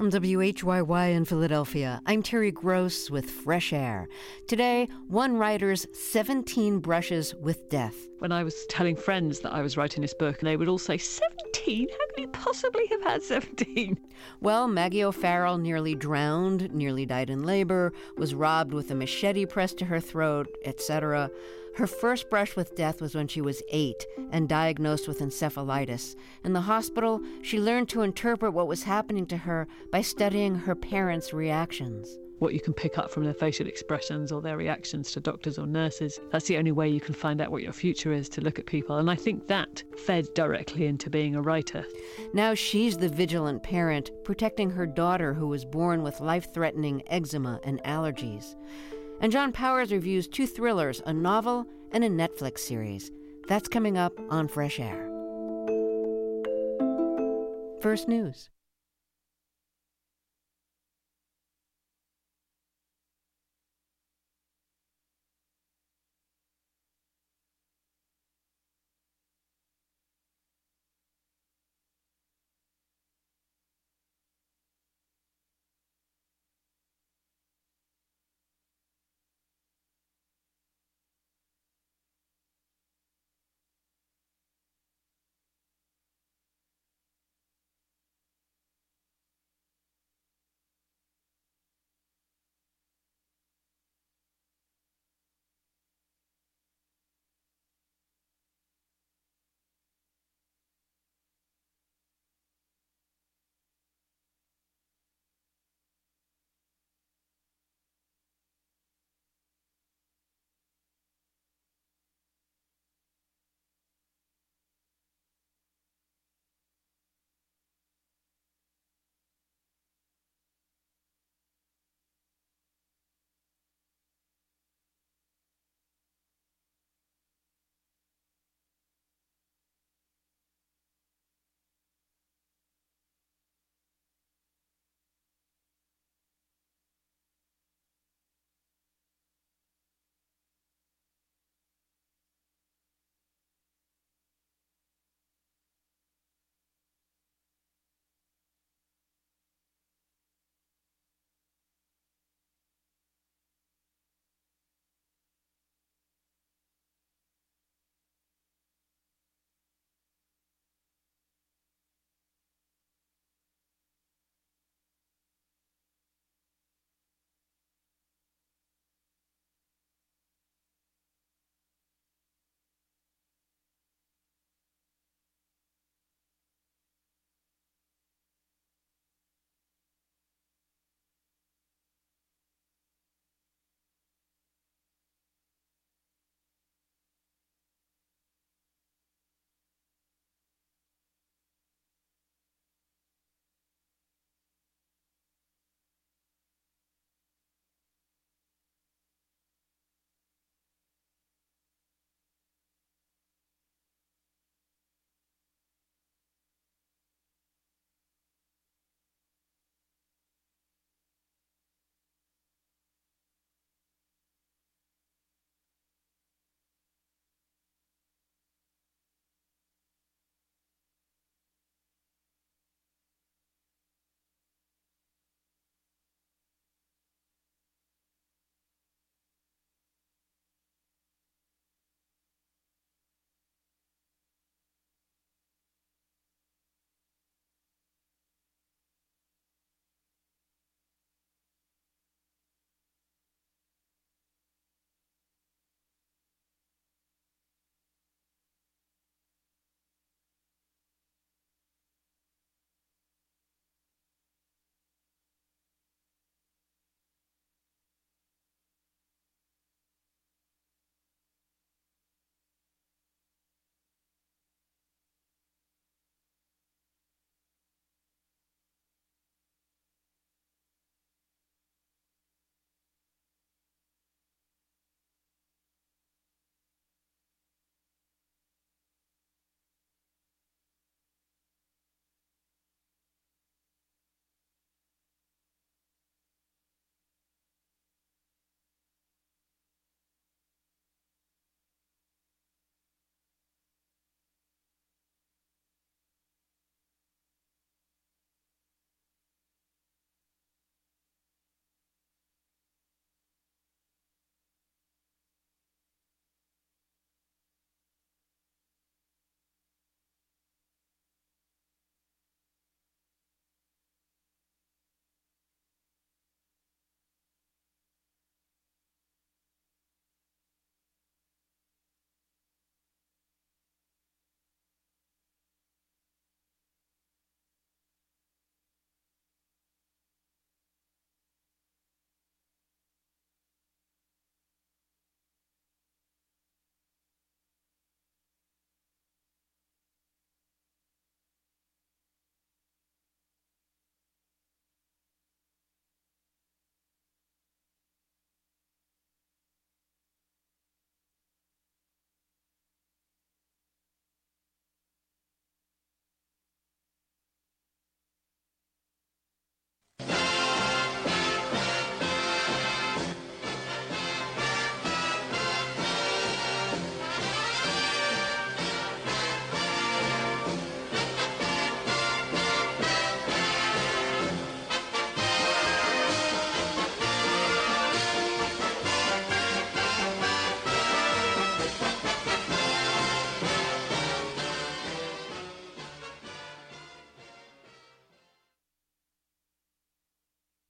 From WHYY in Philadelphia, I'm Terry Gross with Fresh Air. Today, one writer's 17 brushes with death. When I was telling friends that I was writing this book, they would all say, 17? How could you possibly have had 17? Well, Maggie O'Farrell nearly drowned, nearly died in labor, was robbed with a machete pressed to her throat, etc. Her first brush with death was when she was 8 and diagnosed with encephalitis. In the hospital, she learned to interpret what was happening to her by studying her parents' reactions. What you can pick up from their facial expressions or their reactions to doctors or nurses, that's the only way you can find out what your future is, to look at people. And I think that fed directly into being a writer. Now she's the vigilant parent, protecting her daughter who was born with life-threatening eczema and allergies. And John Powers reviews 2 thrillers, a novel and a Netflix series. That's coming up on Fresh Air. First News.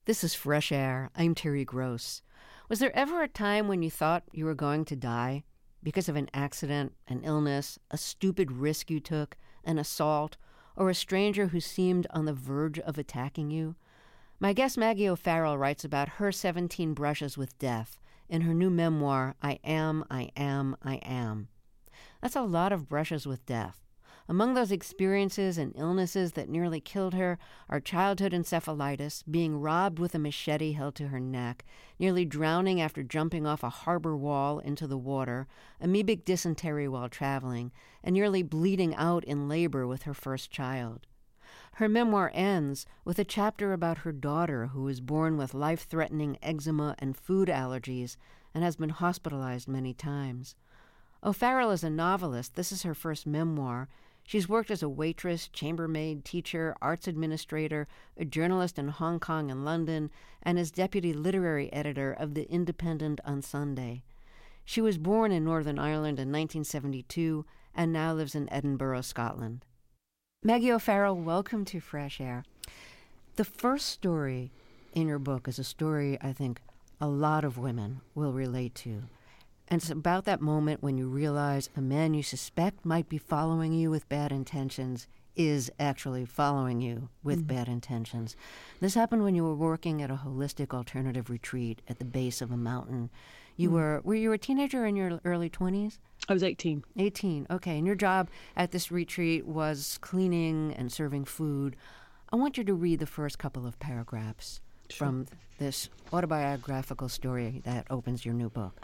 This is Fresh Air. I'm Terry Gross. Was there ever a time when you thought you were going to die because of an accident, an illness, a stupid risk you took, an assault, or a stranger who seemed on the verge of attacking you? My guest Maggie O'Farrell writes about her 17 brushes with death in her new memoir, I Am, I Am, I Am. That's a lot of brushes with death. Among those experiences and illnesses that nearly killed her are childhood encephalitis, being robbed with a machete held to her neck, nearly drowning after jumping off a harbor wall into the water, amoebic dysentery while traveling, and nearly bleeding out in labor with her first child. Her memoir ends with a chapter about her daughter who was born with life-threatening eczema and food allergies and has been hospitalized many times. O'Farrell is a novelist. This is her first memoir. She's worked as a waitress, chambermaid, teacher, arts administrator, a journalist in Hong Kong and London, and as deputy literary editor of The Independent on Sunday. She was born in Northern Ireland in 1972 and now lives in Edinburgh, Scotland. Maggie O'Farrell, welcome to Fresh Air. The first story in your book is a story I think a lot of women will relate to. And it's about that moment when you realize a man you suspect might be following you with bad intentions is actually following you with bad intentions. This happened when you were working at a holistic alternative retreat at the base of a mountain. Were you a teenager in your early 20s? I was 18. 18, okay. And your job at this retreat was cleaning and serving food. I want you to read the first couple of paragraphs from this autobiographical story that opens your new book.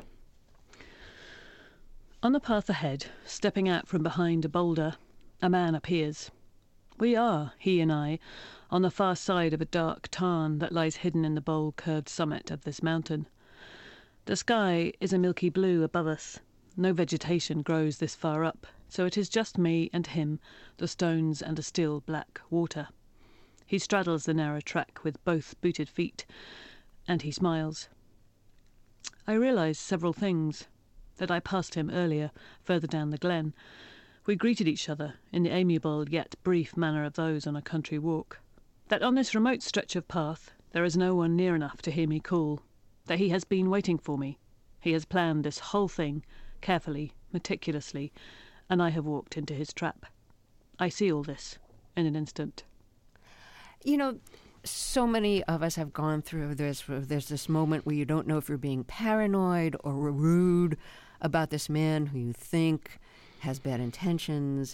On the path ahead, stepping out from behind a boulder, a man appears. We are, he and I, on the far side of a dark tarn that lies hidden in the bold curved summit of this mountain. The sky is a milky blue above us. No vegetation grows this far up, so it is just me and him, the stones and a still black water. He straddles the narrow track with both booted feet, and he smiles. I realise several things. That I passed him earlier, further down the glen. We greeted each other in the amiable yet brief manner of those on a country walk. That on this remote stretch of path there is no one near enough to hear me call. That he has been waiting for me. He has planned this whole thing, carefully, meticulously, and I have walked into his trap. I see all this in an instant. You know, so many of us have gone through this. There's this moment where you don't know if you're being paranoid or rude about this man who you think has bad intentions.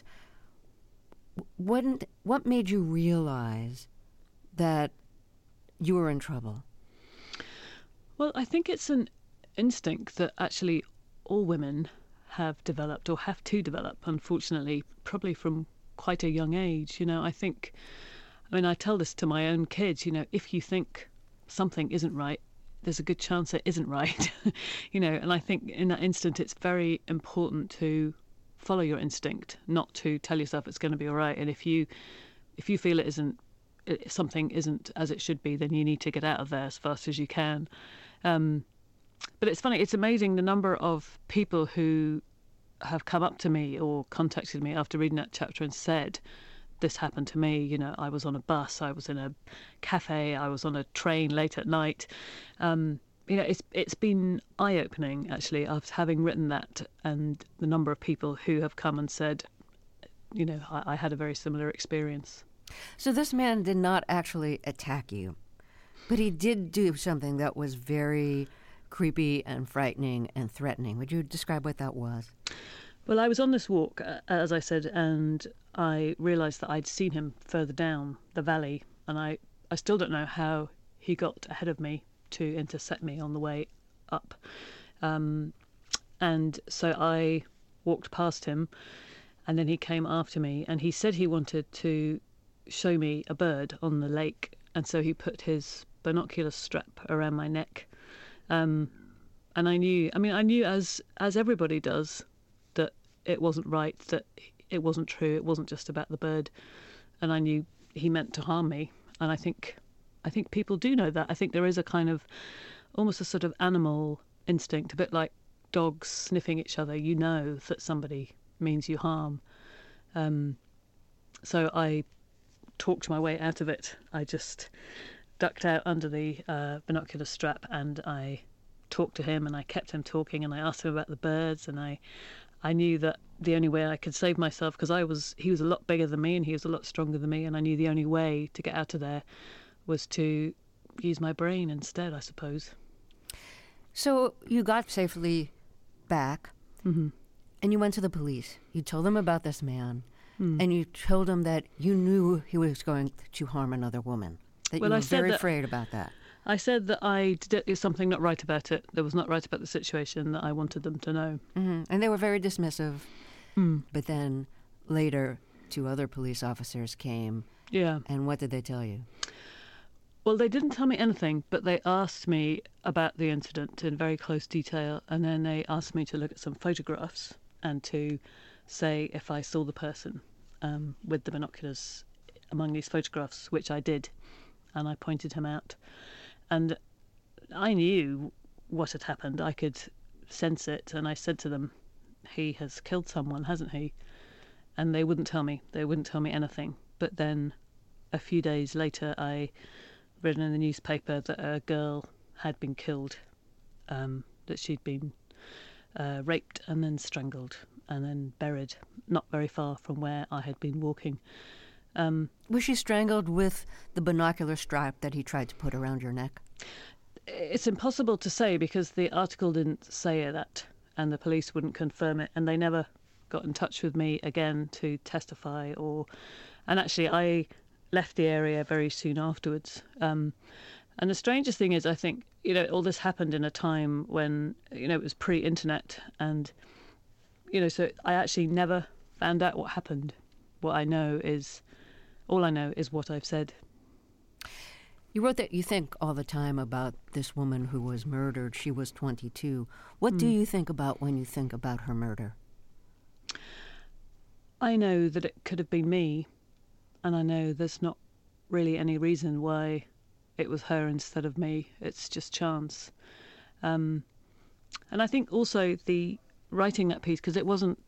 What made you realize that you were in trouble? Well, I think it's an instinct that actually all women have developed or have to develop, unfortunately, probably from quite a young age. I tell this to my own kids, if you think something isn't right, there's a good chance it isn't right, and I think in that instant it's very important to follow your instinct, not to tell yourself it's going to be all right. And if you feel something isn't as it should be, then you need to get out of there as fast as you can. But it's funny, it's amazing the number of people who have come up to me or contacted me after reading that chapter and said, this happened to me. I was on a bus, I was in a cafe, I was on a train late at night. It's been eye-opening, actually, after having written that, and the number of people who have come and said, I had a very similar experience. So this man did not actually attack you, but he did do something that was very creepy and frightening and threatening. Would you describe what that was? Well, I was on this walk, as I said, and I realised that I'd seen him further down the valley, and I still don't know how he got ahead of me to intercept me on the way up. And so I walked past him, and then he came after me, and he said he wanted to show me a bird on the lake, and so he put his binocular strap around my neck. And I knew as everybody does, that it wasn't right, that it wasn't true, it wasn't just about the bird, and I knew he meant to harm me. And I think people do know that. I think there is a kind of almost a sort of animal instinct, a bit like dogs sniffing each other. You know that somebody means you harm. So I talked my way out of it. I just ducked out under the binocular strap, and I talked to him, and I kept him talking, and I asked him about the birds, and I knew that the only way I could save myself, because he was a lot bigger than me and he was a lot stronger than me, and I knew the only way to get out of there was to use my brain instead, I suppose. So you got safely back, Mm-hmm. and you went to the police. You told them about this man, and you told them that you knew he was going to harm another woman, that Well, you I were said very that- afraid about that. I said that I did something not right about it. There was not right about the situation that I wanted them to know. And they were very dismissive. But then later, 2 other police officers came, Yeah. and what did they tell you? Well, they didn't tell me anything, but they asked me about the incident in very close detail, and then they asked me to look at some photographs and to say if I saw the person with the binoculars among these photographs, which I did, and I pointed him out. And I knew what had happened. I could sense it, and I said to them, he has killed someone, hasn't he? And they wouldn't tell me. They wouldn't tell me anything. But then a few days later, I read in the newspaper that a girl had been killed, that she'd been raped and then strangled and then buried not very far from where I had been walking. Was she strangled with the binocular strap that he tried to put around your neck? It's impossible to say because the article didn't say that, and the police wouldn't confirm it, and they never got in touch with me again to testify. And actually, I left the area very soon afterwards. And the strangest thing is, I think, all this happened in a time when, it was pre-internet, and, so I actually never found out what happened. All I know is what I've said. You wrote that you think all the time about this woman who was murdered. She was 22. What do you think about when you think about her murder? I know that it could have been me, and I know there's not really any reason why it was her instead of me. It's just chance. And I think also the writing that piece, because it wasn't,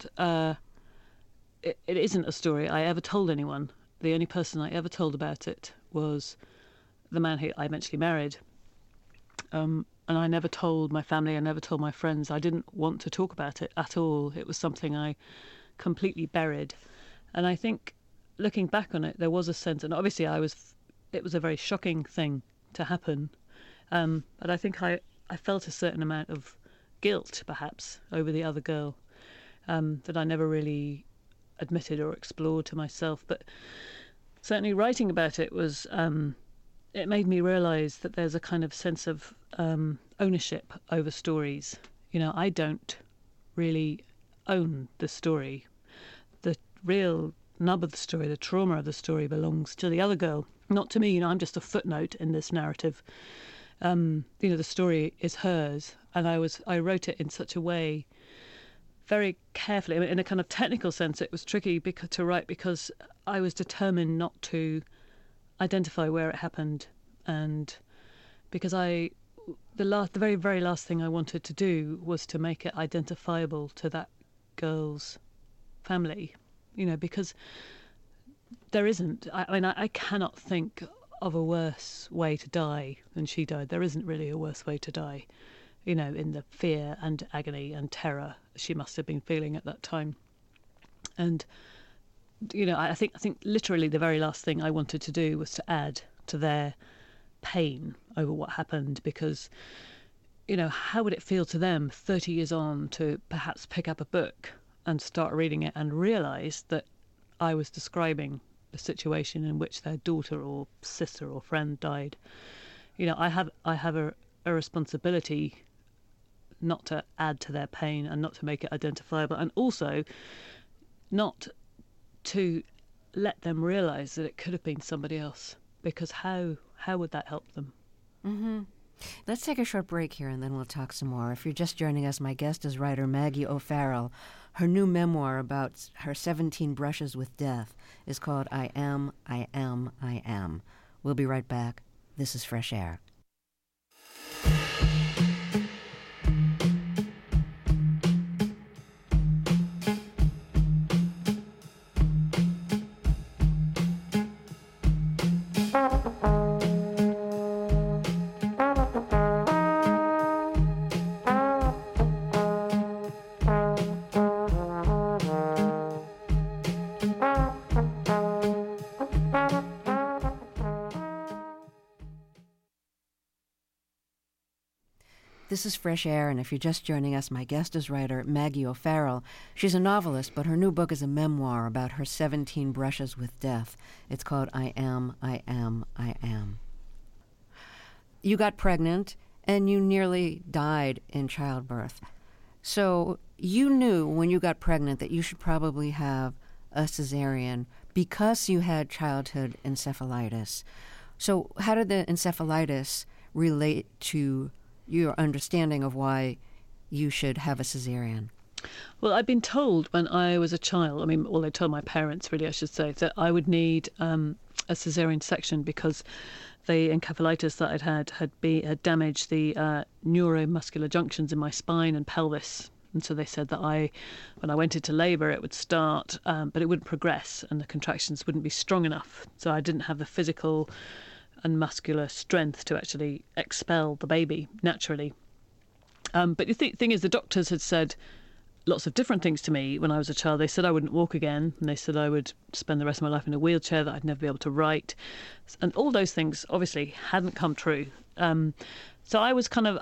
it isn't a story I ever told anyone. The only person I ever told about it was the man who I eventually married. And I never told my family, I never told my friends. I didn't want to talk about it at all. It was something I completely buried. And I think, looking back on it, there was a sense, and obviously it was a very shocking thing to happen. But I think I felt a certain amount of guilt, perhaps, over the other girl, that I never really admitted or explored to myself. But certainly writing about it was... it made me realise that there's a kind of sense of ownership over stories. I don't really own the story. The real nub of the story, the trauma of the story, belongs to the other girl, not to me. I'm just a footnote in this narrative. The story is hers, and I wrote it in such a way, very carefully. I mean, in a kind of technical sense, it was tricky to write because I was determined not to identify where it happened, and because the very, very last thing I wanted to do was to make it identifiable to that girl's family, because there isn't. I cannot think of a worse way to die than she died. There isn't really a worse way to die, in the fear and agony and terror she must have been feeling at that time. And I think literally the very last thing I wanted to do was to add to their pain over what happened, because, how would it feel to them 30 years on to perhaps pick up a book and start reading it and realise that I was describing the situation in which their daughter or sister or friend died. I have a responsibility not to add to their pain and not to make it identifiable, and also not to let them realise that it could have been somebody else, because how would that help them? Mm-hmm. Let's take a short break here and then we'll talk some more. If you're just joining us, my guest is writer Maggie O'Farrell. Her new memoir about her 17 brushes with death is called I Am, I Am, I Am. We'll be right back. This is Fresh Air. This is Fresh Air, and if you're just joining us, my guest is writer Maggie O'Farrell. She's a novelist, but her new book is a memoir about her 17 brushes with death. It's called I Am, I Am, I Am. You got pregnant, and you nearly died in childbirth. So you knew when you got pregnant that you should probably have a cesarean because you had childhood encephalitis. So how did the encephalitis relate to your understanding of why you should have a cesarean? Well, I'd been told when I was a child, they told my parents, really, I should say, that I would need a cesarean section because the encephalitis that I'd had damaged the neuromuscular junctions in my spine and pelvis. And so they said that when I went into labour, it would start, but it wouldn't progress and the contractions wouldn't be strong enough. So I didn't have the physical and muscular strength to actually expel the baby naturally. But the thing is, the doctors had said lots of different things to me when I was a child. They said I wouldn't walk again, and they said I would spend the rest of my life in a wheelchair, that I'd never be able to write. And all those things obviously hadn't come true. So I was kind of,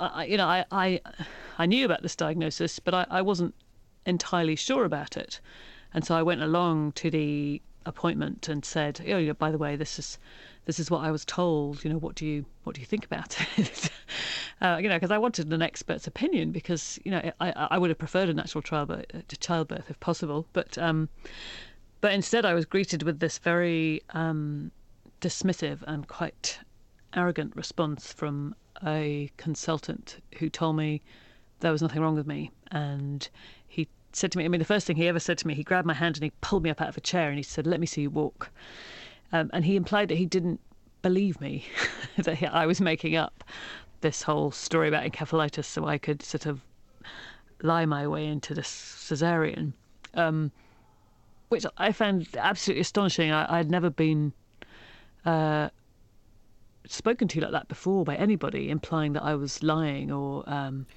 I knew about this diagnosis, but I wasn't entirely sure about it. And so I went along to the appointment and said, by the way, this is what I was told. What do you think about it? Because I wanted an expert's opinion because I would have preferred a natural childbirth if possible, but instead I was greeted with this very dismissive and quite arrogant response from a consultant who told me there was nothing wrong with me. And he said to me, the first thing he ever said to me, he grabbed my hand and he pulled me up out of a chair and he said, "Let me see you walk." And he implied that he didn't believe me, that I was making up this whole story about encephalitis so I could sort of lie my way into this cesarean, which I found absolutely astonishing. I'd never been spoken to like that before by anybody, implying that I was lying or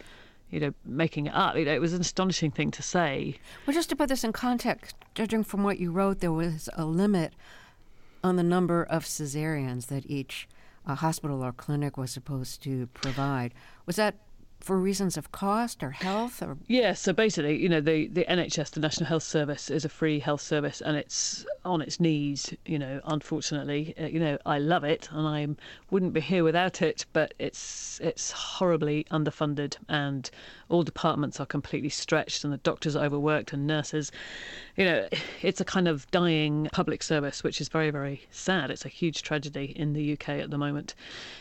making it up. It was an astonishing thing to say. Well, just to put this in context, judging from what you wrote, there was a limit on the number of cesareans that each hospital or clinic was supposed to provide. Was that for reasons of cost or health? Or yeah, so basically, the NHS, the National Health Service, is a free health service and it's on its knees, unfortunately. I love it and I wouldn't be here without it, but it's horribly underfunded and all departments are completely stretched and the doctors are overworked and nurses. It's a kind of dying public service, which is very, very sad. It's a huge tragedy in the UK at the moment.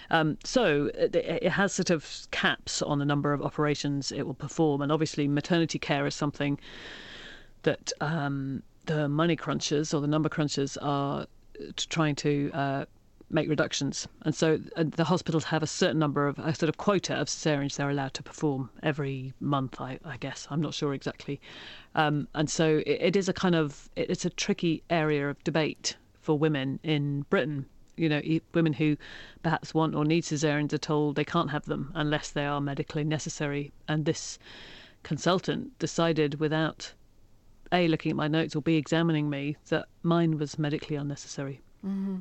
So it has sort of caps on the number of operations it will perform. And obviously maternity care is something that the money crunchers or the number crunchers are trying to make reductions. And so the hospitals have a certain number of, a sort of quota of cesareans they're allowed to perform every month, I guess. I'm not sure exactly. And so it is it's a tricky area of debate for women in Britain. Women who perhaps want or need cesareans are told they can't have them unless they are medically necessary. And this consultant decided without A, looking at my notes, or B, examining me, that mine was medically unnecessary. Mm-hmm.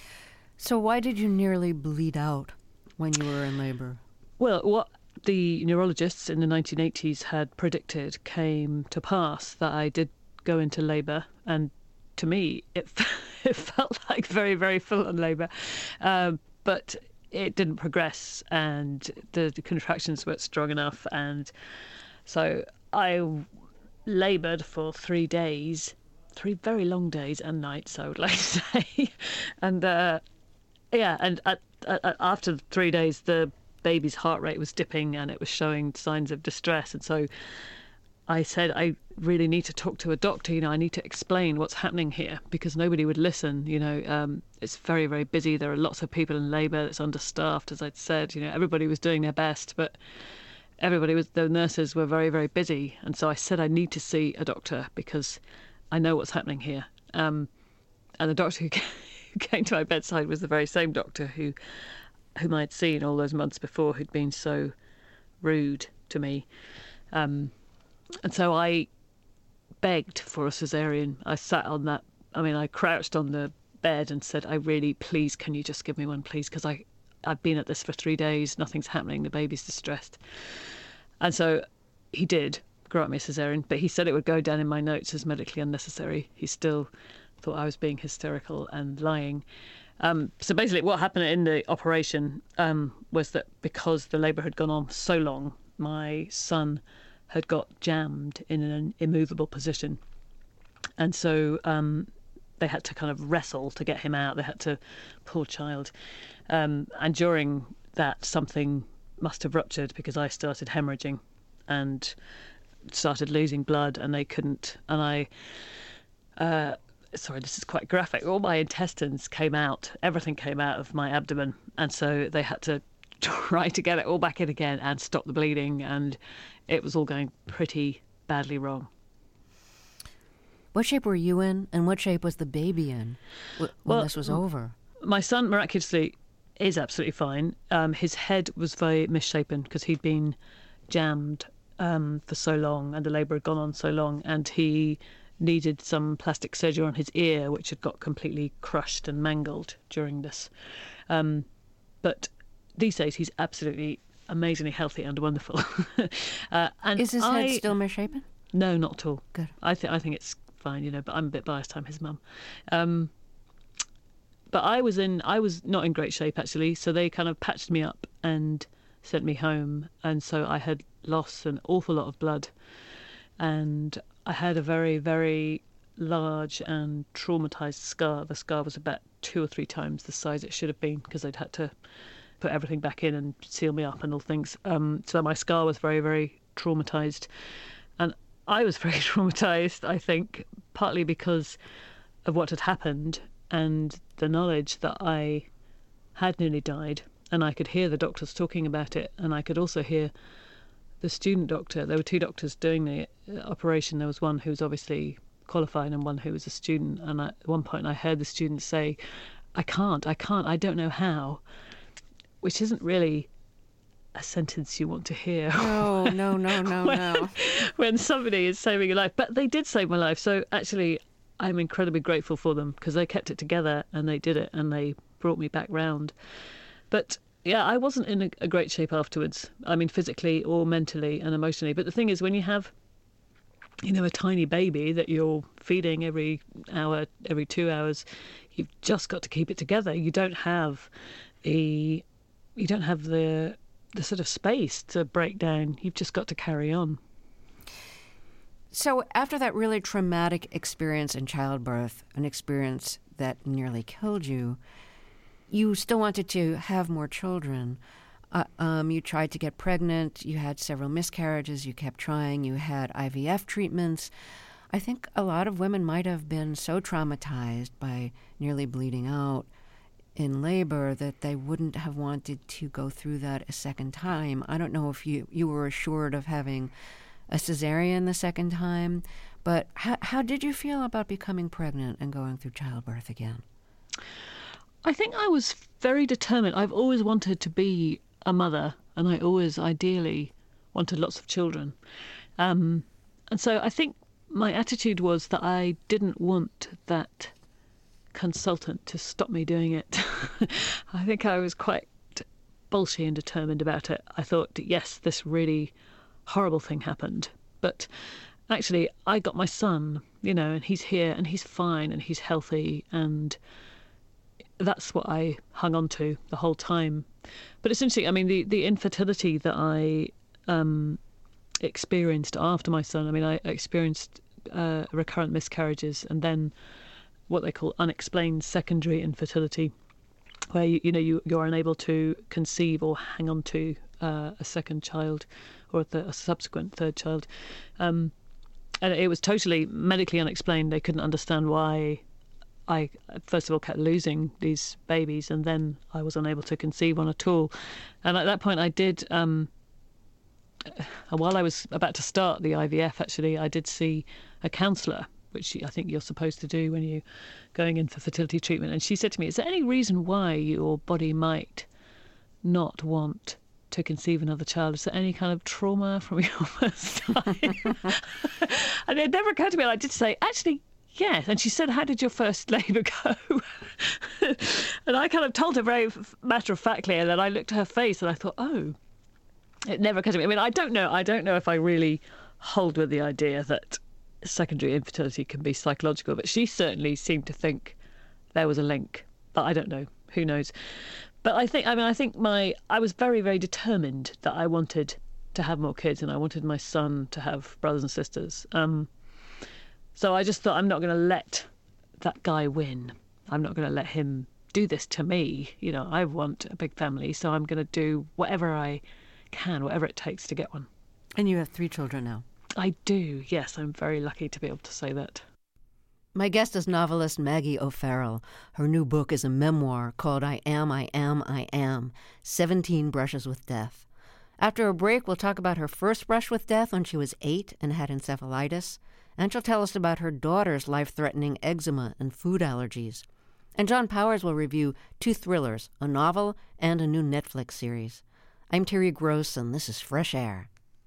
So why did you nearly bleed out when you were in labour? Well, what the neurologists in the 1980s had predicted came to pass, that I did go into labour, and to me it felt like very, very full-on labour, but it didn't progress and the contractions weren't strong enough, and so I laboured for 3 days, 3 very long days and nights, I would like to say, and after 3 days the baby's heart rate was dipping and it was showing signs of distress, and so I said, I really need to talk to a doctor. I need to explain what's happening here because nobody would listen. It's very, very busy. There are lots of people in labour. It's understaffed, as I'd said. Everybody was doing their best, but the nurses were very, very busy. And so I said, I need to see a doctor because I know what's happening here. And the doctor who came to my bedside was the very same doctor whom I'd seen all those months before, who'd been so rude to me. And so I begged for a cesarean. I sat on I crouched on the bed and said, please, can you just give me one, please? Because I've been at this for 3 days, nothing's happening, the baby's distressed. And so he did grant me a cesarean, but he said it would go down in my notes as medically unnecessary. He still thought I was being hysterical and lying. So basically what happened in the operation was that because the labour had gone on so long, my son had got jammed in an immovable position. And so they had to kind of wrestle to get him out. They had to, poor child. And during that, something must have ruptured because I started hemorrhaging and started losing blood, and they couldn't. And sorry, this is quite graphic. All my intestines came out. Everything came out of my abdomen. And so they had to try to get it all back in again and stop the bleeding. And it was all going pretty badly wrong. What shape were you in, and what shape was the baby in when this was over? My son, miraculously, is absolutely fine. His head was very misshapen because he'd been jammed for so long, and the labour had gone on so long, and he needed some plastic surgery on his ear, which had got completely crushed and mangled during this. But these days, he's absolutely amazingly healthy and wonderful. And is his head still misshapen? No, not at all. Good. I think it's fine, but I'm a bit biased. I'm his mum. But I was not in great shape, actually, so they kind of patched me up and sent me home. And so I had lost an awful lot of blood, and I had a very, very large and traumatised scar. The scar was about 2 or 3 times the size it should have been because they'd had to put everything back in and seal me up and all things. So my scar was very, very traumatised. And I was very traumatised, I think, partly because of what had happened and the knowledge that I had nearly died. And I could hear the doctors talking about it, and I could also hear the student doctor. There were 2 doctors doing the operation. There was one who was obviously qualified and one who was a student. And at one point I heard the student say, I can't, I don't know how, which isn't really a sentence you want to hear. No. When somebody is saving your life. But they did save my life. So actually, I'm incredibly grateful for them because they kept it together and they did it and they brought me back round. But yeah, I wasn't in a great shape afterwards. I mean, physically or mentally and emotionally. But the thing is, when you have, a tiny baby that you're feeding every hour, every 2 hours, you've just got to keep it together. You don't have the sort of space to break down. You've just got to carry on. So after that really traumatic experience in childbirth, an experience that nearly killed you, you still wanted to have more children. You tried to get pregnant. You had several miscarriages. You kept trying. You had IVF treatments. I think a lot of women might have been so traumatized by nearly bleeding out in labor that they wouldn't have wanted to go through that a second time. I don't know if you were assured of having a cesarean the second time, but how did you feel about becoming pregnant and going through childbirth again? I think I was very determined. I've always wanted to be a mother, and I always ideally wanted lots of children. And so I think my attitude was that I didn't want that consultant to stop me doing it. I think I was quite bolshy and determined about it. I thought, yes, this really horrible thing happened, but actually I got my son, and he's here and he's fine and he's healthy, and that's what I hung on to the whole time. But it's interesting, I mean, the infertility that I experienced after my son, I mean, I experienced recurrent miscarriages and then what they call unexplained secondary infertility, where you're unable to conceive or hang on to a second child or a subsequent third child. And it was totally medically unexplained. They couldn't understand why I, first of all, kept losing these babies, and then I was unable to conceive one at all. And at that point I did, while I was about to start the IVF, actually, I did see a counsellor, which I think you're supposed to do when you're going in for fertility treatment. And she said to me, is there any reason why your body might not want to conceive another child? Is there any kind of trauma from your first time? And it never occurred to me. And I did say, actually, Yes. And she said, how did your first labour go? And I kind of told her very matter-of-factly, and then I looked at her face and I thought, oh, it never occurred to me. I mean, I don't know if I really hold with the idea that secondary infertility can be psychological, but she certainly seemed to think there was a link. But I don't know. Who knows? But I think I was very, very determined that I wanted to have more kids, and I wanted my son to have brothers and sisters. So I just thought, I'm not going to let that guy win. I'm not going to let him do this to me. You know, I want a big family, so I'm going to do whatever I can, whatever it takes to get one. And you have 3 children now. I do, yes. I'm very lucky to be able to say that. My guest is novelist Maggie O'Farrell. Her new book is a memoir called I Am, 17 Brushes with Death. After a break, we'll talk about her first brush with death when she was 8 and had encephalitis. And she'll tell us about her daughter's life-threatening eczema and food allergies. And John Powers will review 2 thrillers, a novel and a new Netflix series. I'm Terry Gross, and this is Fresh Air.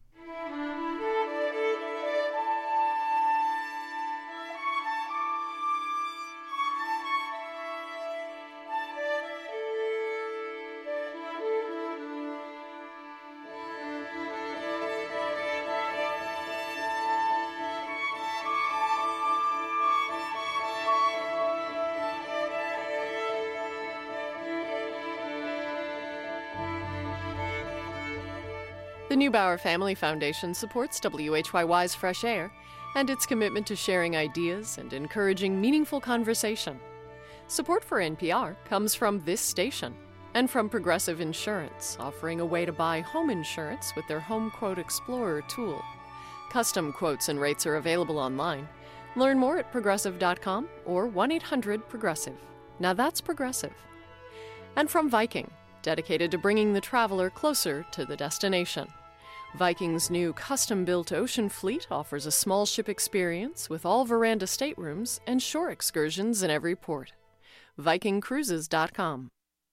The Neubauer Family Foundation supports WHYY's Fresh Air and its commitment to sharing ideas and encouraging meaningful conversation. Support for NPR comes from this station and from Progressive Insurance, offering a way to buy home insurance with their Home Quote Explorer tool. Custom quotes and rates are available online. Learn more at progressive.com or 1-800-PROGRESSIVE. Now that's Progressive. And from Viking, dedicated to bringing the traveler closer to the destination. Viking's new custom-built ocean fleet offers a small ship experience with all veranda staterooms and shore excursions in every port. VikingCruises.com.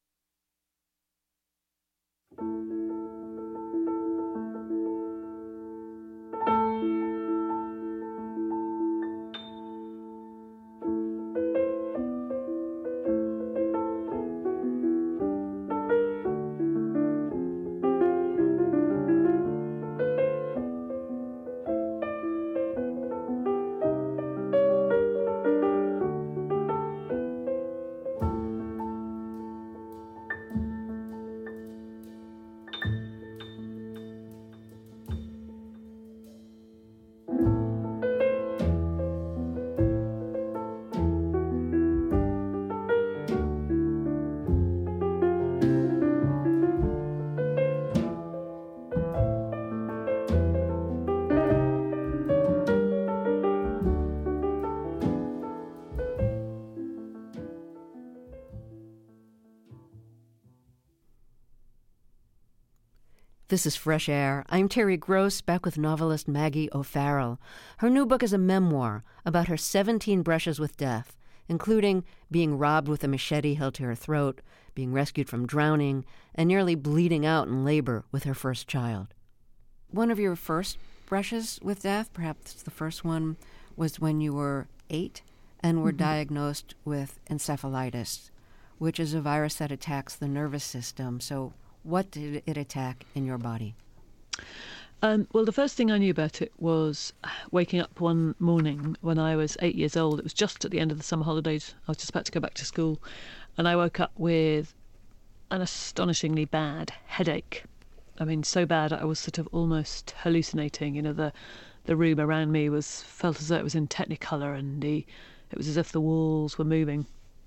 This is Fresh Air. I'm Terry Gross, back with novelist Maggie O'Farrell. Her new book is a memoir about her 17 brushes with death, including being robbed with a machete held to her throat, being rescued from drowning, and nearly bleeding out in labor with her first child. One of your first brushes with death, perhaps the first one, was when you were 8 and were diagnosed with encephalitis, which is a virus that attacks the nervous system. So what did it attack in your body? Well, the first thing I knew about it was waking up one morning when I was 8 years old. It was just at the end of the summer holidays. I was just about to go back to school. And I woke up with an astonishingly bad headache. I mean, so bad I was sort of almost hallucinating. You know, the room around me felt as though it was in Technicolor, and it was as if the walls were moving.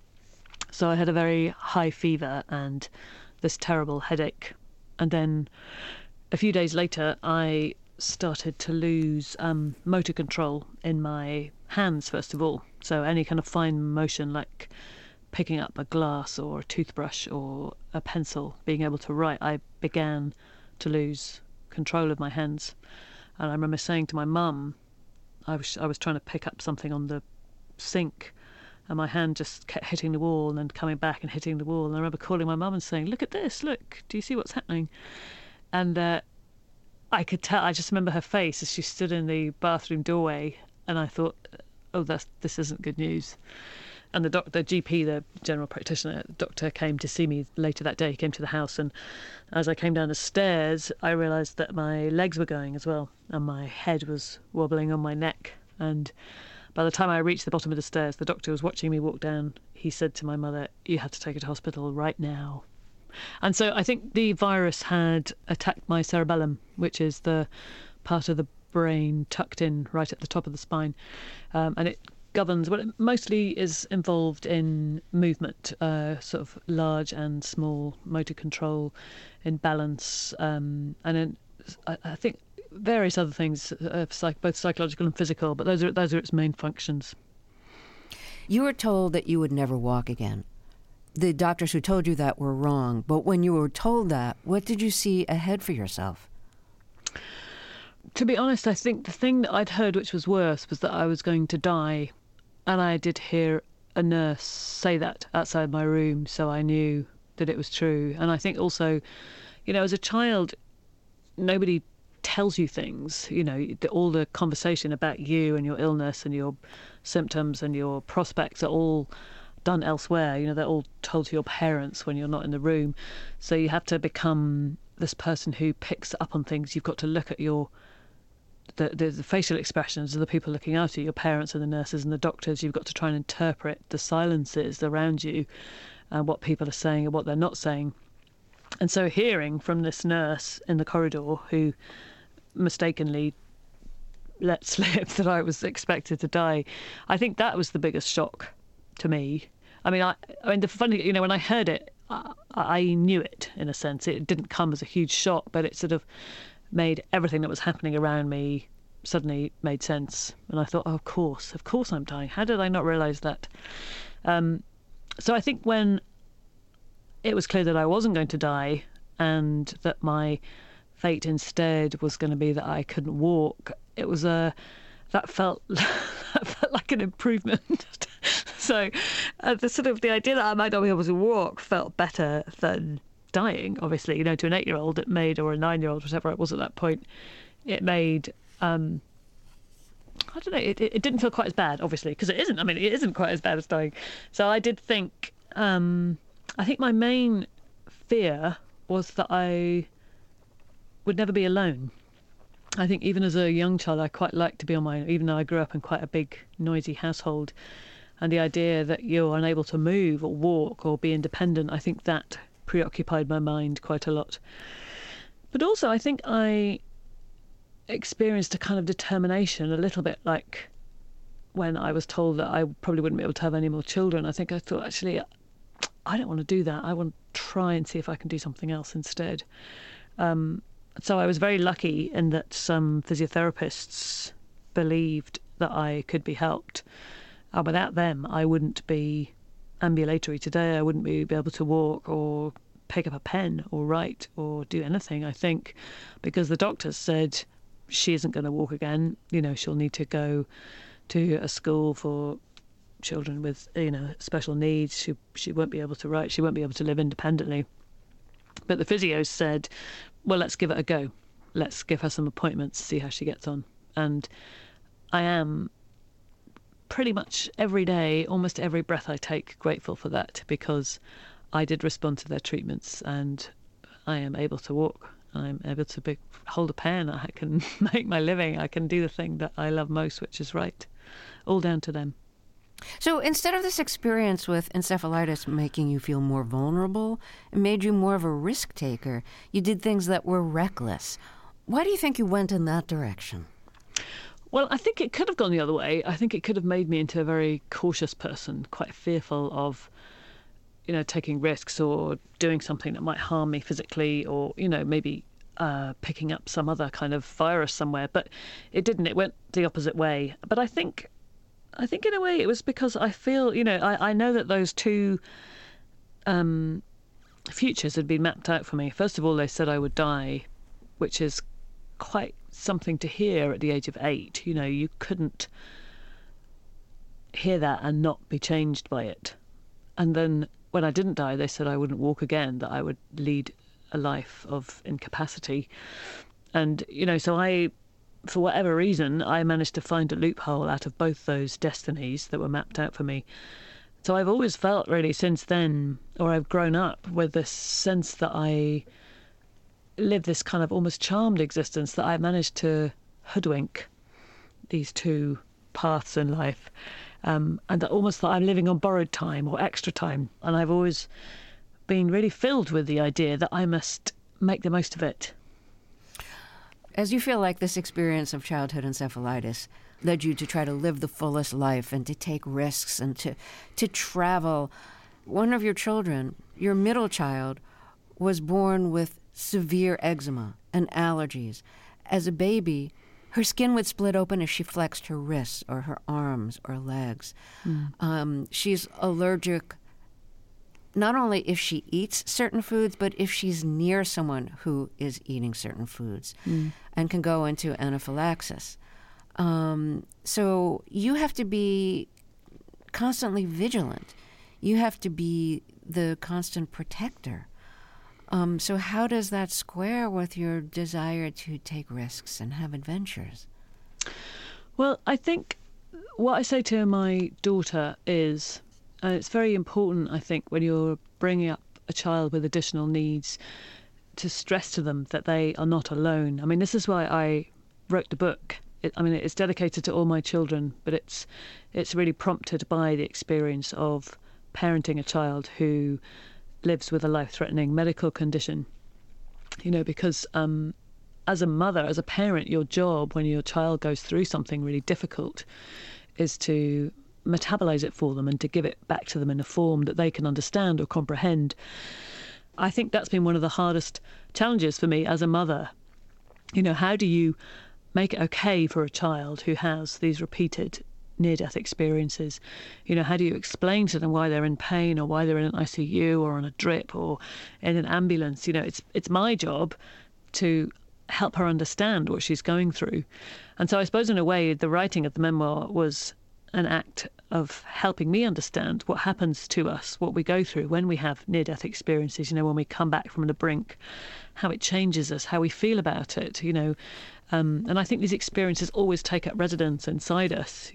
So I had a very high fever and this terrible headache. And then a few days later, I started to lose motor control in my hands, first of all. So any kind of fine motion, like picking up a glass or a toothbrush or a pencil, being able to write, I began to lose control of my hands. And I remember saying to my mum, I was trying to pick up something on the sink, and my hand just kept hitting the wall and then coming back and hitting the wall. And I remember calling my mum and saying, "Look at this, look, do you see what's happening?" And I could tell, I just remember her face as she stood in the bathroom doorway, and I thought, oh, this isn't good news. And the GP, the general practitioner, doctor, came to see me later that day. He came to the house, and as I came down the stairs, I realised that my legs were going as well, and my head was wobbling on my neck. And by the time I reached the bottom of the stairs, the doctor was watching me walk down. He said to my mother, "You have to take her to hospital right now." And so I think the virus had attacked my cerebellum, which is the part of the brain tucked in right at the top of the spine, and it governs, well, it mostly is involved in movement, sort of large and small motor control, in balance, and in, I think various other things, both psychological and physical, but those are its main functions. You were told that you would never walk again. The doctors who told you that were wrong, but when you were told that, what did you see ahead for yourself? To be honest, I think the thing that I'd heard which was worse was that I was going to die. And I did hear a nurse say that outside my room, so I knew that it was true. And I think also, as a child, nobody tells you things. All the conversation about you and your illness and your symptoms and your prospects are all done elsewhere. They're all told to your parents when you're not in the room. So you have to become this person who picks up on things. You've got to look at the facial expressions of the people looking after you, your parents and the nurses and the doctors. You've got to try and interpret the silences around you and what people are saying and what they're not saying. And so hearing from this nurse in the corridor who mistakenly let slip that I was expected to die, I think that was the biggest shock to me. I mean, the funny, when I heard it, I knew it in a sense. It didn't come as a huge shock, but it sort of made everything that was happening around me suddenly made sense. And I thought, oh, of course I'm dying. How did I not realise that? So I think when it was clear that I wasn't going to die and that my fate instead was going to be that I couldn't walk, it was that felt like an improvement. So the idea that I might not be able to walk felt better than dying, obviously. To an 8-year-old it made, or a 9-year-old, whatever it was at that point, it made I don't know, it didn't feel quite as bad, obviously, because it isn't quite as bad as dying. So I did think I think my main fear was that I would never be alone. I think even as a young child I quite liked to be on my own, even though I grew up in quite a big noisy household, and the idea that you're unable to move or walk or be independent, I think that preoccupied my mind quite a lot. But also I think I experienced a kind of determination, a little bit like when I was told that I probably wouldn't be able to have any more children. I think I thought, actually, I don't want to do that. I want to try and see if I can do something else instead. So I was very lucky in that some physiotherapists believed that I could be helped. Without them, I wouldn't be ambulatory today. I wouldn't be able to walk or pick up a pen or write or do anything, I think, because the doctors said she isn't going to walk again. She'll need to go to a school for children with, special needs. She won't be able to write. She won't be able to live independently. But the physios said, well, let's give it a go. Let's give her some appointments, see how she gets on. And I am pretty much every day, almost every breath I take, grateful for that, because I did respond to their treatments and I am able to walk. I'm able to hold a pen. I can make my living. I can do the thing that I love most, which is write. All down to them. So instead of this experience with encephalitis making you feel more vulnerable, it made you more of a risk taker. You did things that were reckless. Why do you think you went in that direction? Well, I think it could have gone the other way. I think it could have made me into a very cautious person, quite fearful of, taking risks or doing something that might harm me physically, or, maybe picking up some other kind of virus somewhere. But it didn't. It went the opposite way. But I think in a way it was because I feel, I know that those two futures had been mapped out for me. First of all, they said I would die, which is quite something to hear at the age of 8. You couldn't hear that and not be changed by it. And then when I didn't die, they said I wouldn't walk again, that I would lead a life of incapacity. And, so I for whatever reason, I managed to find a loophole out of both those destinies that were mapped out for me. So I've always felt really since then, or I've grown up with this sense that I live this kind of almost charmed existence, that I managed to hoodwink these two paths in life, and that almost that I'm living on borrowed time or extra time. And I've always been really filled with the idea that I must make the most of it. As you feel like this experience of childhood encephalitis led you to try to live the fullest life and to take risks and to travel, one of your children, your middle child, was born with severe eczema and allergies. As a baby, her skin would split open as she flexed her wrists or her arms or legs. She's allergic not only if she eats certain foods, but if she's near someone who is eating certain foods and can go into anaphylaxis. So you have to be constantly vigilant. You have to be the constant protector. So how does that square with your desire to take risks and have adventures? Well, I think what I say to my daughter is, and it's very important, I think, when you're bringing up a child with additional needs, to stress to them that they are not alone. I mean, this is why I wrote the book. It's dedicated to all my children, but it's really prompted by the experience of parenting a child who lives with a life-threatening medical condition. Because as a mother, as a parent, your job when your child goes through something really difficult is to metabolize it for them and to give it back to them in a form that they can understand or comprehend. I think that's been one of the hardest challenges for me as a mother. How do you make it okay for a child who has these repeated near-death experiences? How do you explain to them why they're in pain or why they're in an ICU or on a drip or in an ambulance? It's my job to help her understand what she's going through. And so I suppose in a way the writing of the memoir was an act of helping me understand what happens to us, what we go through when we have near-death experiences, when we come back from the brink, how it changes us, how we feel about it, and I think these experiences always take up residence inside us.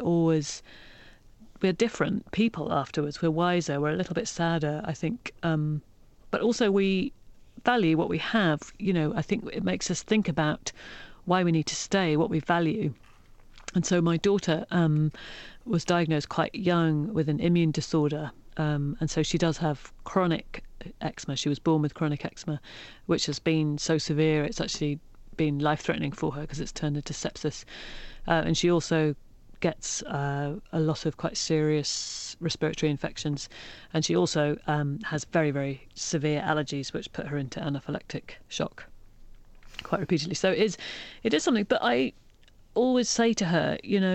We're different people afterwards. We're wiser, we're a little bit sadder, I think, but also we value what we have. I think it makes us think about why we need to stay, what we value. And so my daughter was diagnosed quite young with an immune disorder, and so she does have chronic eczema. She was born with chronic eczema, which has been so severe it's actually been life-threatening for her because it's turned into sepsis. And she also gets a lot of quite serious respiratory infections, and she also has very, very severe allergies which put her into anaphylactic shock quite repeatedly. So it is something, but I always say to her,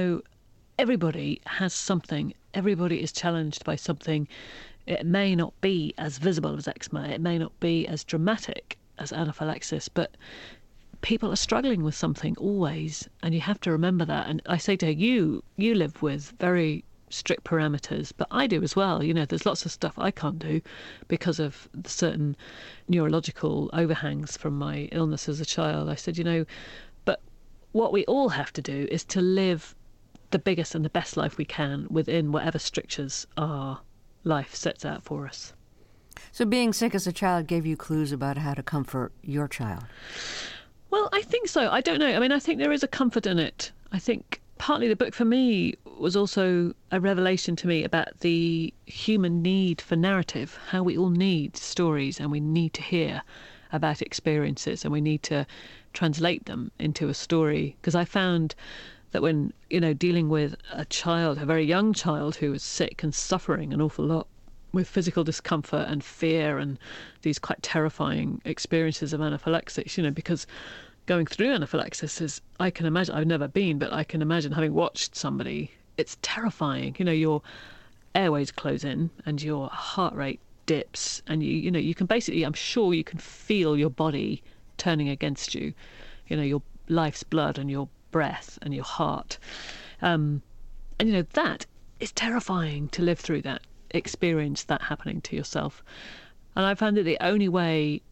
everybody has something. Everybody is challenged by something. It may not be as visible as eczema. It may not be as dramatic as anaphylaxis, but people are struggling with something always, and you have to remember that. And I say to her, you live with very strict parameters, but I do as well. There's lots of stuff I can't do because of certain neurological overhangs from my illness as a child. I said, but what we all have to do is to live the biggest and the best life we can within whatever strictures our life sets out for us. So being sick as a child gave you clues about how to comfort your child? Well, I think so. I don't know. I think there is a comfort in it. I think partly the book for me was also a revelation to me about the human need for narrative, how we all need stories and we need to hear about experiences and we need to translate them into a story. Because I found that when, dealing with a child, a very young child who was sick and suffering an awful lot with physical discomfort and fear and these quite terrifying experiences of anaphylaxis, because going through anaphylaxis is, I can imagine, I've never been, but I can imagine having watched somebody, it's terrifying. Your airways close in and your heart rate dips and you can basically, I'm sure you can feel your body turning against you, your life's blood and your breath and your heart. And that is terrifying to live through that experience, that happening to yourself. And I found that the only way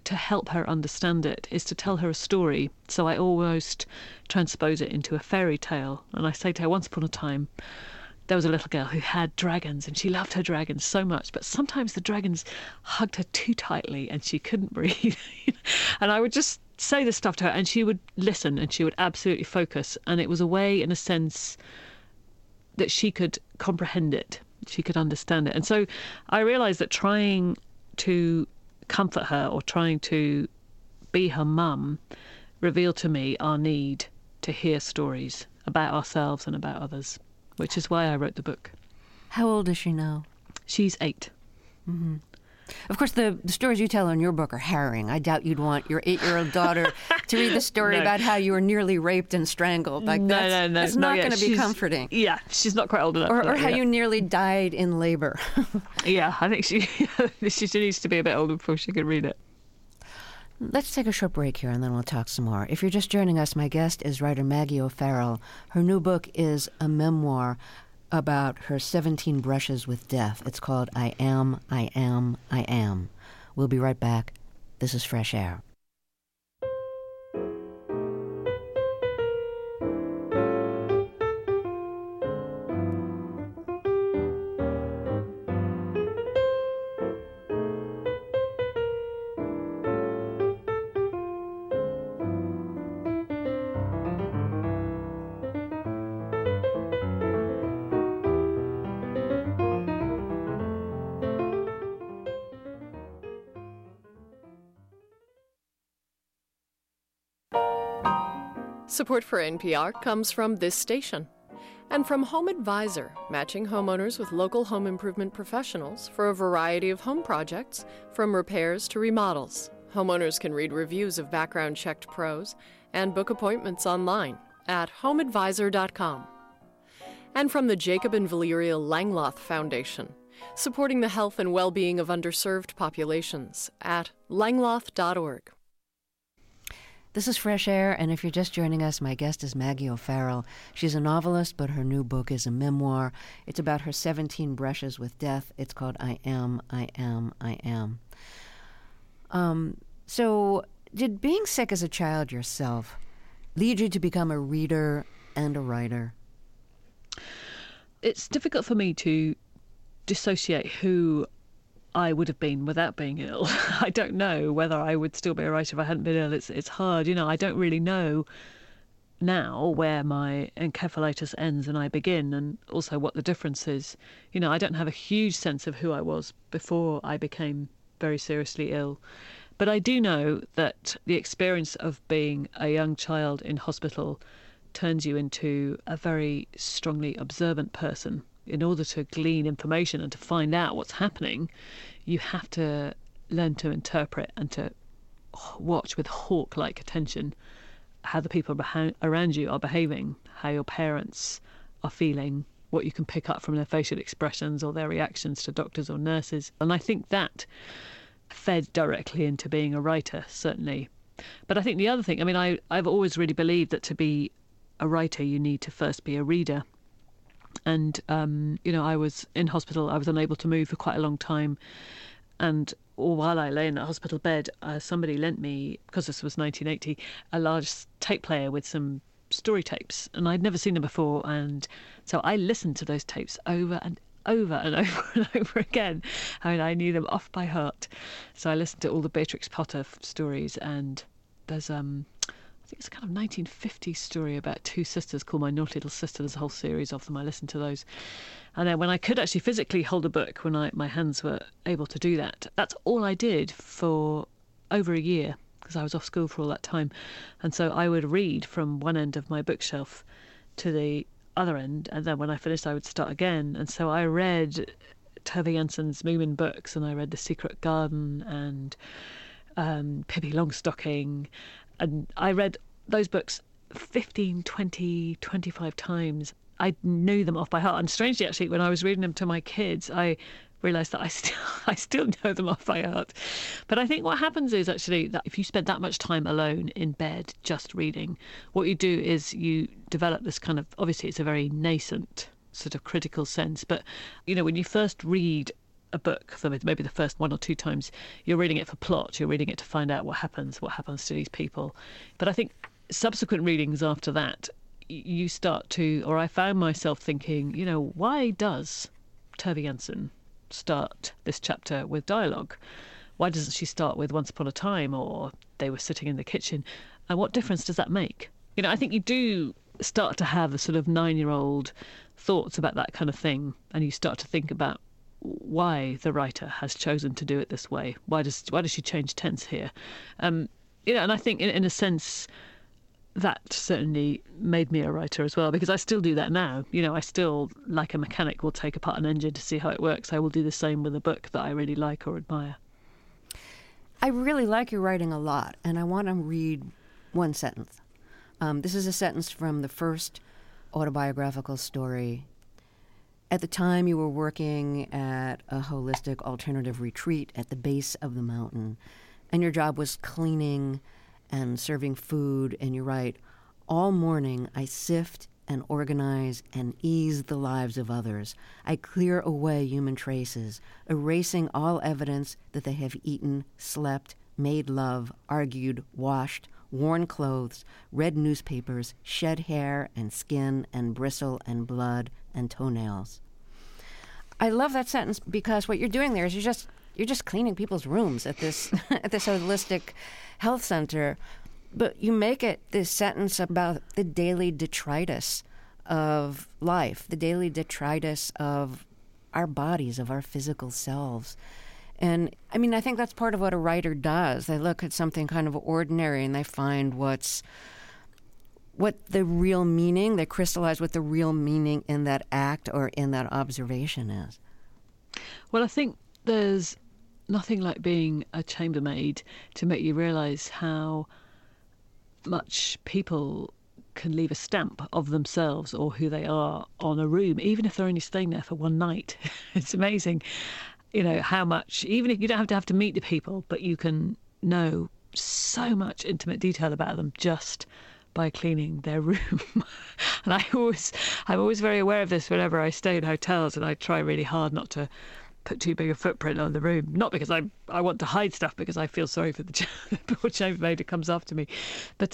to help her understand it is to tell her a story. So I almost transpose it into a fairy tale. And I say to her, once upon a time, there was a little girl who had dragons, and she loved her dragons so much, but sometimes the dragons hugged her too tightly and she couldn't breathe. And I would just say this stuff to her, and she would listen, and she would absolutely focus. And it was a way, in a sense, that she could comprehend it, she could understand it. And so I realised that trying to comfort her or trying to be her mum revealed to me our need to hear stories about ourselves and about others, which is why I wrote the book. How old is she now? She's 8. Mm-hmm. Of course, the stories you tell in your book are harrowing. I doubt you'd want your 8-year-old daughter to read the story about how you were nearly raped and strangled. Like, no. That's not going to be comforting. Yeah, she's not quite old enough. Or how you nearly died in labor. Yeah, I think she needs to be a bit older before she could read it. Let's take a short break here, and then we'll talk some more. If you're just joining us, my guest is writer Maggie O'Farrell. Her new book is a memoir about her 17 brushes with death. It's called I Am, I Am, I Am. We'll be right back. This is Fresh Air. Support for NPR comes from this station and from Home Advisor, matching homeowners with local home improvement professionals for a variety of home projects, from repairs to remodels. Homeowners can read reviews of background-checked pros and book appointments online at homeadvisor.com. And from the Jacob and Valeria Langloth Foundation, supporting the health and well-being of underserved populations at langloth.org. This is Fresh Air, and if you're just joining us, my guest is Maggie O'Farrell. She's a novelist, but her new book is a memoir. It's about her 17 brushes with death. It's called I Am, I Am, I Am. So did being sick as a child yourself lead you to become a reader and a writer? It's difficult for me to dissociate who I would have been without being ill. I don't know whether I would still be a writer if I hadn't been ill. It's hard, I don't really know now where my encephalitis ends and I begin, and also what the difference is. I don't have a huge sense of who I was before I became very seriously ill. But I do know that the experience of being a young child in hospital turns you into a very strongly observant person. In order to glean information and to find out what's happening, you have to learn to interpret and to watch with hawk-like attention how the people around you are behaving, how your parents are feeling, what you can pick up from their facial expressions or their reactions to doctors or nurses. And I think that fed directly into being a writer, certainly. But I think the other thing, I've always really believed that to be a writer, you need to first be a reader. And, I was in hospital. I was unable to move for quite a long time. And while I lay in that hospital bed, somebody lent me, because this was 1980, a large tape player with some story tapes. And I'd never seen them before. And so I listened to those tapes over and over and over and over again. I knew them off by heart. So I listened to all the Beatrix Potter stories. And there's I think it's a kind of 1950s story about two sisters called My Naughty Little Sister. There's a whole series of them. I listened to those. And then when I could actually physically hold a book, when my hands were able to do that, that's all I did for over a year, because I was off school for all that time. And so I would read from one end of my bookshelf to the other end, and then when I finished I would start again. And so I read Tove Jansson's Moomin books, and I read The Secret Garden and Pippi Longstocking, and I read those books 15, 20, 25 times. I knew them off by heart. And strangely, actually, when I was reading them to my kids, I realised that I still know them off by heart. But I think what happens is actually that if you spend that much time alone in bed just reading, what you do is you develop this kind of, obviously it's a very nascent sort of critical sense, but when you first read a book, so maybe the first one or two times you're reading it for plot, you're reading it to find out what happens to these people. But I think subsequent readings after that, you start to, or I found myself thinking, why does Tove Jansson start this chapter with dialogue? Why doesn't she start with Once Upon a Time or They Were Sitting in the Kitchen? And what difference does that make? I think you do start to have a sort of 9-year-old thoughts about that kind of thing, and you start to think about why the writer has chosen to do it this way. Why does she change tense here? And I think in a sense that certainly made me a writer as well, because I still do that now. I still, like a mechanic, will take apart an engine to see how it works. I will do the same with a book that I really like or admire. I really like your writing a lot, and I want to read one sentence. This is a sentence from the first autobiographical story. At the time, you were working at a holistic alternative retreat at the base of the mountain, and your job was cleaning and serving food, and you write, "All morning I sift and organize and ease the lives of others. I clear away human traces, erasing all evidence that they have eaten, slept, made love, argued, washed, worn clothes, read newspapers, shed hair and skin and bristle and blood and toenails." I love that sentence because what you're doing there is you're just cleaning people's rooms at this at this holistic health center, but you make it this sentence about the daily detritus of life, the daily detritus of our bodies, of our physical selves. And I think that's part of what a writer does. They look at something kind of ordinary and they find what the real meaning, they crystallize what the real meaning in that act or in that observation is. Well, I think there's nothing like being a chambermaid to make you realise how much people can leave a stamp of themselves or who they are on a room, even if they're only staying there for one night. It's amazing, how much, even if you don't have to meet the people, but you can know so much intimate detail about them just by cleaning their room. And I'm always very aware of this whenever I stay in hotels, and I try really hard not to put too big a footprint on the room. Not because I want to hide stuff, because I feel sorry for the poor chambermaid who comes after me. But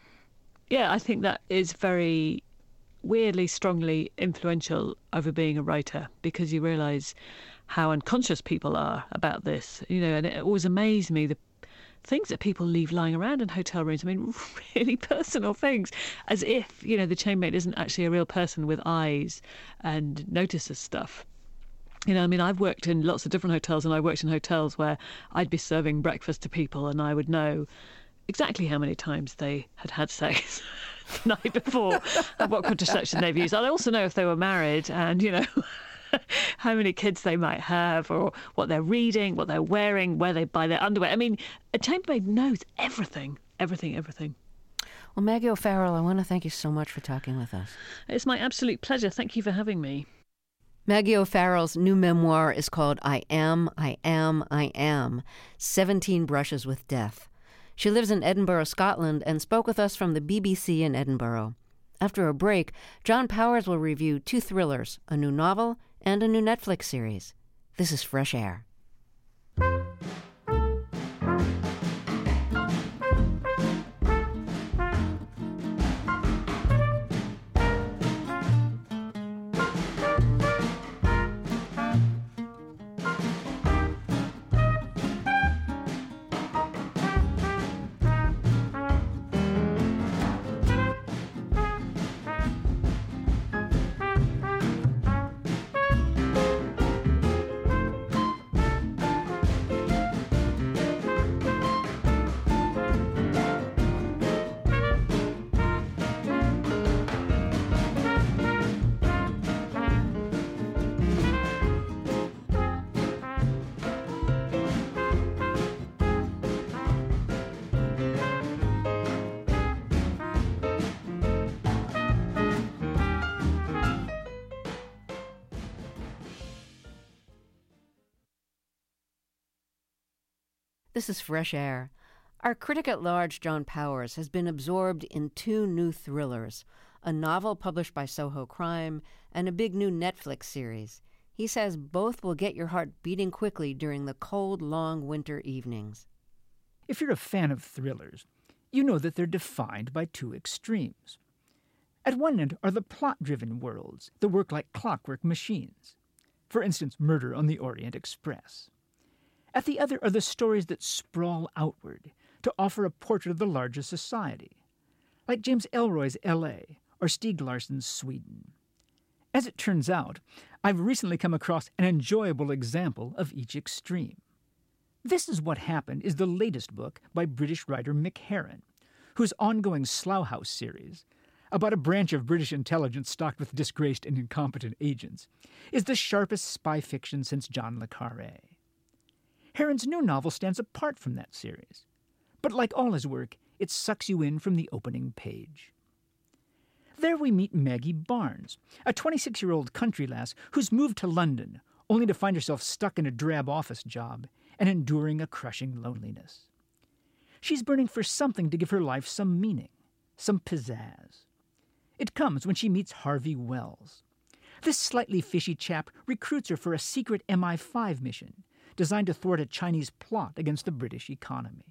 I think that is very weirdly, strongly influential over being a writer, because you realise how unconscious people are about this. And it always amazed me, the things that people leave lying around in hotel rooms. Really personal things, as if, the chambermaid isn't actually a real person with eyes and notices stuff. I've worked in lots of different hotels, and I worked in hotels where I'd be serving breakfast to people and I would know exactly how many times they had sex the night before and what contraception they've used. I'd also know if they were married and, how many kids they might have, or what they're reading, what they're wearing, where they buy their underwear. A chambermaid knows everything. Well, Maggie O'Farrell, I want to thank you so much for talking with us. It's my absolute pleasure. Thank you for having me. Maggie O'Farrell's new memoir is called I Am, 17 Brushes with Death. She lives in Edinburgh, Scotland, and spoke with us from the BBC in Edinburgh. After a break, John Powers will review 2 thrillers, a new novel, and a new Netflix series. This is Fresh Air. This is Fresh Air. Our critic at large, John Powers, has been absorbed in 2 new thrillers, a novel published by Soho Crime and a big new Netflix series. He says both will get your heart beating quickly during the cold, long winter evenings. If you're a fan of thrillers, you know that they're defined by two extremes. At one end are the plot-driven worlds that work like clockwork machines. For instance, Murder on the Orient Express. At the other are the stories that sprawl outward to offer a portrait of the larger society, like James Ellroy's L.A. or Stieg Larsson's Sweden. As it turns out, I've recently come across an enjoyable example of each extreme. This Is What Happened is the latest book by British writer Mick Herron, whose ongoing Slough House series, about a branch of British intelligence stocked with disgraced and incompetent agents, is the sharpest spy fiction since John le Carré. Herron's new novel stands apart from that series, but like all his work, it sucks you in from the opening page. There we meet Maggie Barnes, a 26-year-old country lass who's moved to London only to find herself stuck in a drab office job and enduring a crushing loneliness. She's burning for something to give her life some meaning, some pizzazz. It comes when she meets Harvey Wells. This slightly fishy chap recruits her for a secret MI5 mission designed to thwart a Chinese plot against the British economy.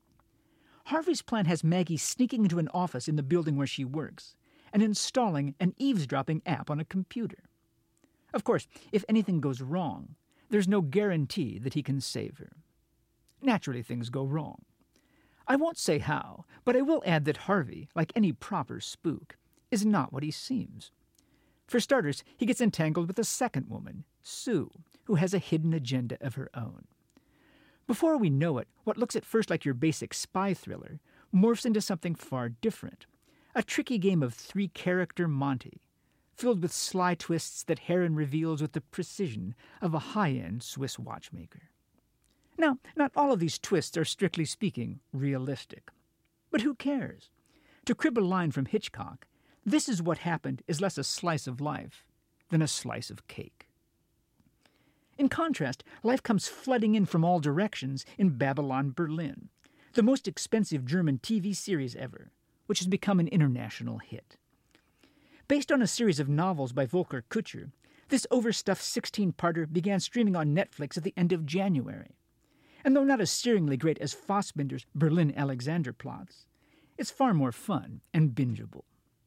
Harvey's plan has Maggie sneaking into an office in the building where she works and installing an eavesdropping app on a computer. Of course, if anything goes wrong, there's no guarantee that he can save her. Naturally, things go wrong. I won't say how, but I will add that Harvey, like any proper spook, is not what he seems. For starters, he gets entangled with a second woman, Sue, who has a hidden agenda of her own. Before we know it, what looks at first like your basic spy thriller morphs into something far different, a tricky game of three-character Monty, filled with sly twists that Herron reveals with the precision of a high-end Swiss watchmaker. Now, not all of these twists are, strictly speaking, realistic. But who cares? To crib a line from Hitchcock, This Is What Happened is less a slice of life than a slice of cake. In contrast, life comes flooding in from all directions in Babylon Berlin, the most expensive German TV series ever, which has become an international hit. Based on a series of novels by Volker Kutscher, this overstuffed 16-parter began streaming on Netflix at the end of January. And though not as searingly great as Fassbinder's Berlin Alexanderplatz, it's far more fun and bingeable.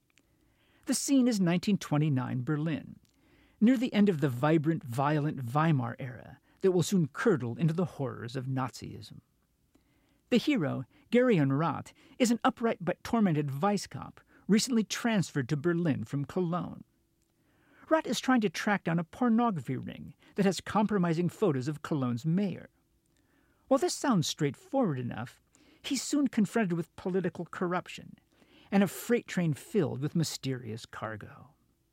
The scene is 1929 Berlin, near the end of the vibrant, violent Weimar era that will soon curdle into the horrors of Nazism. The hero, Gerion Rath, is an upright but tormented vice cop recently transferred to Berlin from Cologne. Rath is trying to track down a pornography ring that has compromising photos of Cologne's mayor. While this sounds straightforward enough, he's soon confronted with political corruption and a freight train filled with mysterious cargo.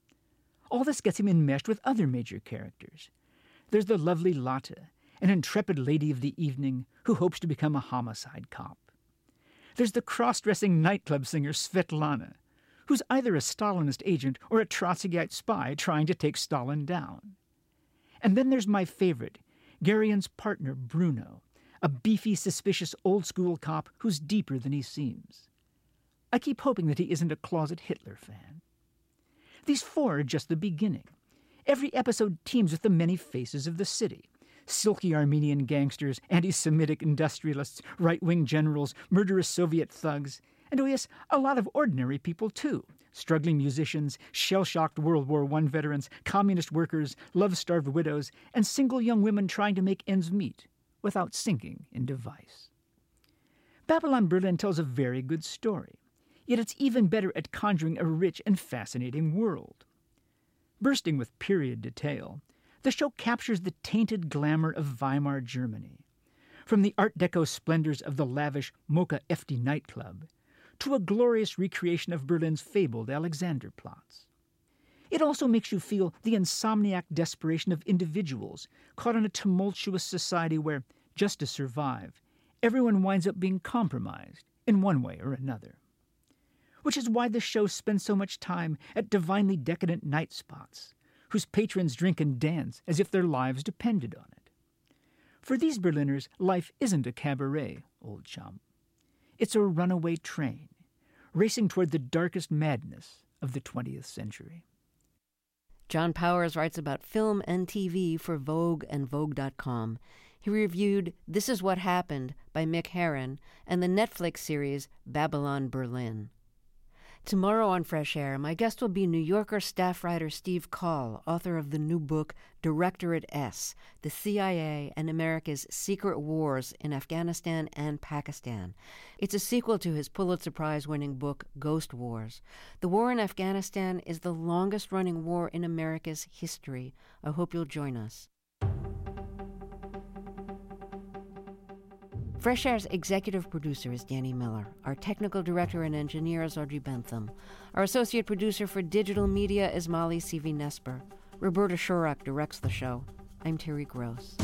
All this gets him enmeshed with other major characters. There's the lovely Lotte, an intrepid lady of the evening who hopes to become a homicide cop. There's the cross-dressing nightclub singer Svetlana, who's either a Stalinist agent or a Trotskyite spy trying to take Stalin down. And then there's my favorite, Gerion's partner Bruno, a beefy, suspicious old-school cop who's deeper than he seems. I keep hoping that he isn't a closet Hitler fan. These four are just the beginning. Every episode teems with the many faces of the city. Silky Armenian gangsters, anti-Semitic industrialists, right-wing generals, murderous Soviet thugs, and oh yes, a lot of ordinary people too. Struggling musicians, shell-shocked World War I veterans, communist workers, love-starved widows, and single young women trying to make ends meet without sinking into vice. Babylon Berlin tells a very good story, yet it's even better at conjuring a rich and fascinating world. Bursting with period detail, the show captures the tainted glamour of Weimar Germany, from the Art Deco splendors of the lavish Mocha FD nightclub to a glorious recreation of Berlin's fabled Alexanderplatz. It also makes you feel the insomniac desperation of individuals caught in a tumultuous society where, just to survive, everyone winds up being compromised in one way or another. Which is why the show spends so much time at divinely decadent night spots, whose patrons drink and dance as if their lives depended on it. For these Berliners, life isn't a cabaret, old chum. It's a runaway train, racing toward the darkest madness of the 20th century. John Powers writes about film and TV for Vogue and Vogue.com. He reviewed This Is What Happened by Mick Herron and the Netflix series Babylon Berlin. Tomorrow on Fresh Air, my guest will be New Yorker staff writer Steve Coll, author of the new book Directorate S, The CIA and America's Secret Wars in Afghanistan and Pakistan. It's a sequel to his Pulitzer Prize-winning book Ghost Wars. The war in Afghanistan is the longest-running war in America's history. I hope you'll join us. Fresh Air's executive producer is Danny Miller. Our technical director and engineer is Audrey Bentham. Our associate producer for digital media is Molly Seavy-Nesper. Roberta Shurak directs the show. I'm Terry Gross.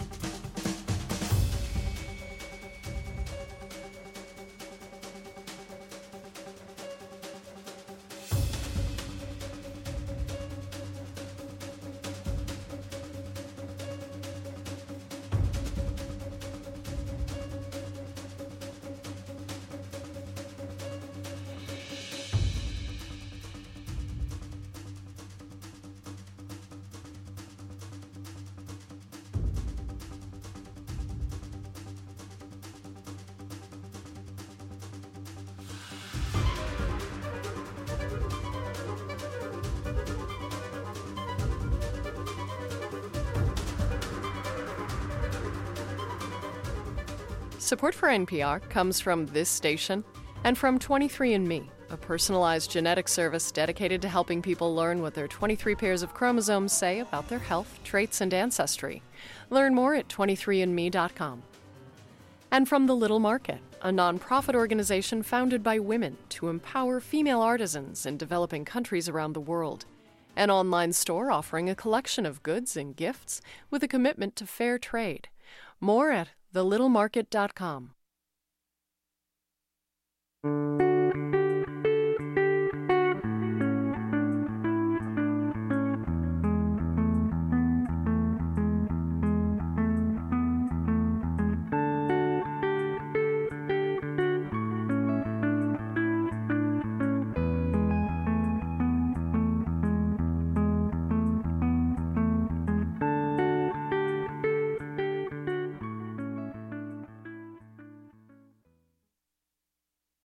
Support for NPR comes from this station and from 23andMe, a personalized genetic service dedicated to helping people learn what their 23 pairs of chromosomes say about their health, traits, and ancestry. Learn more at 23andme.com. And from The Little Market, a nonprofit organization founded by women to empower female artisans in developing countries around the world. An online store offering a collection of goods and gifts with a commitment to fair trade. More at thelittlemarket.com.